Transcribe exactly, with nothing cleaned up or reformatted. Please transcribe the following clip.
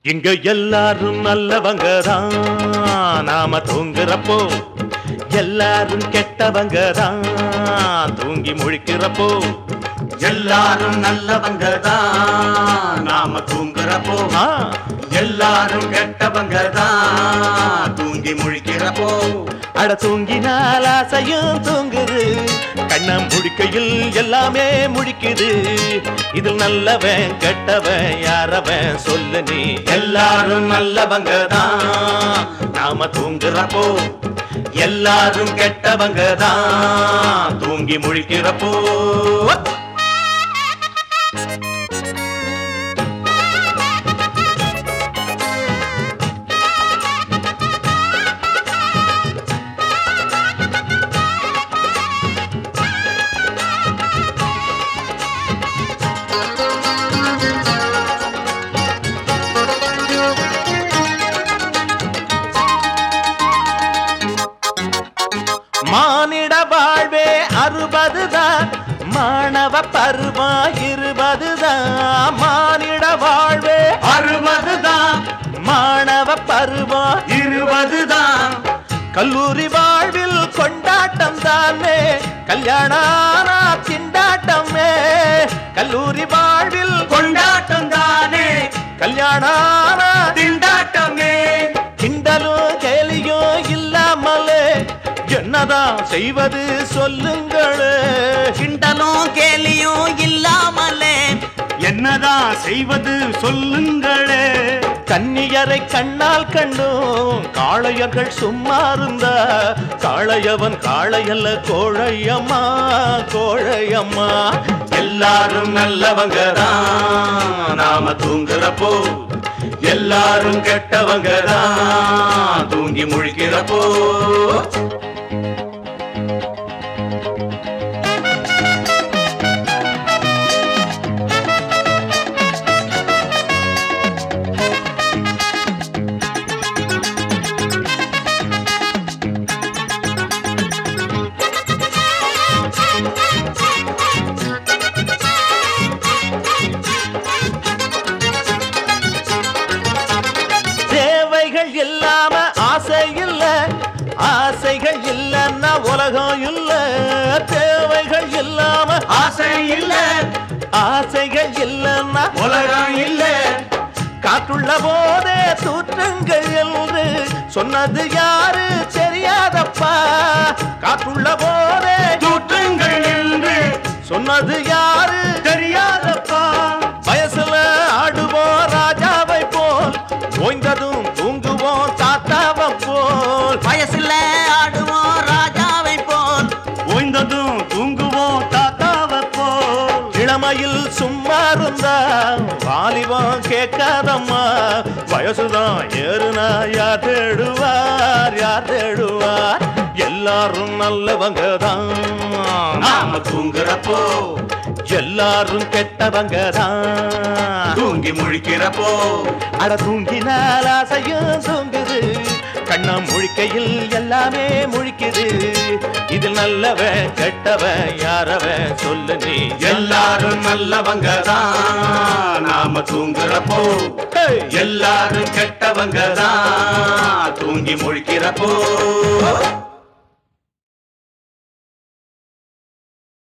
இங்க எல்லாரும் நல்லவங்க தான், நாம தூங்குறப்போ எல்லாரும் கெட்டவங்க தான், தூங்கி முழிக்கிறப்போ எல்லாரும் நல்லவங்க தான், நாம தூங்குறப்போ எல்லாரும் கெட்டவங்க தான், தூங்கி முழிக்கிறப்போ. அட தூங்கினால் ஆசையும் தூங்குது, கண்ணம் முழிக்கையில் எல்லாமே முழிக்குது. இதில் நல்லவன் கெட்டவன் யாரவன் சொல்லு நீ. எல்லாரும் நல்லவங்க தான், நாம தூங்குறப்போ எல்லாரும் கெட்டவங்க தான், தூங்கி முழிக்கிறப்போ. மானிட வாழ்வே அறுபதுதான், மாணவ பருவம் இருபதுதான். மானிட வாழ்வே அறுபதுதான், மாணவ பருவம் இருபதுதான். கல்லூரி வாழ்வில் கொண்டாட்டம் தானே, கல்யாணம் திண்டாட்டமே. கல்லூரி வாழ்வில் கொண்டாட்டம் தானே, கல்யாணம் திண்டாட்டமே. கிண்டலும் கேலியோ இல்லாமலே என்னதான் செய்வது சொல்லுங்களே. கிண்டலும் கேலியும் இல்லாமலே என்னதான் செய்வது சொல்லுங்களே. கன்னியரை கண்ணால் கண்டும் காளையர்கள் சும்மா இருந்தா, காளையவன் காளையல்ல கோழையம்மா கோழையம்மா. எல்லாரும் நல்லவங்க தான், நாம தூங்குறப்போ எல்லாரும் கெட்டவங்க தான், தூங்கி முழிக்கிறப்போ. தேவைகள் இல்லாம ஆசை இல்ல, ஆசைகள் இல்லன்னா உலகம் இல்ல. தேவைகள் இல்லாம ஆசை இல்ல, ஆசைகள் இல்லன்னா உலகம் இல்ல. காற்றுள்ள போதே தூற்றுங்கள் என்று சொன்னது யாரு தெரியாதப்பா. காற்றுள்ள போதே தூற்றுங்கள் என்று சொன்னது யாரு தெரியாதப்பா. வயசுல ஆடுவோம் ராஜாவை போல், ஓய்ந்ததும் தூங்குவோம் தாத்தாவை போல். வயசுல ஆடுவோம் ராஜாவை போல், ஓய்ந்ததும் தூங்குவோம் தாத்தாவை போல். இளமையில் சும்மா இருந்தா வாலிபம் கேட்காதம்மா. வயசுதான் ஏறுனா யார் தேடுவார் யார் தேடுவார். எல்லாரும் நல்லவங்க தான், நாம தூங்குறப்போ எல்லாரும் கெட்டவங்க தான், தூங்கி முழிக்கிறப்போ. அட தூங்கினால் ஆசையும் தூங்குது, கண்ணம் முழிக்கையில் எல்லாமே முழிக்குது. இதில் நல்லவன் கெட்டவன் யாரவன் சொல்லு நீ. எல்லாரும் நல்லவங்க தான், நாம தூங்குறப்போ எல்லாரும் கெட்டவங்க தான், தூங்கி முழிக்கிறப்போ.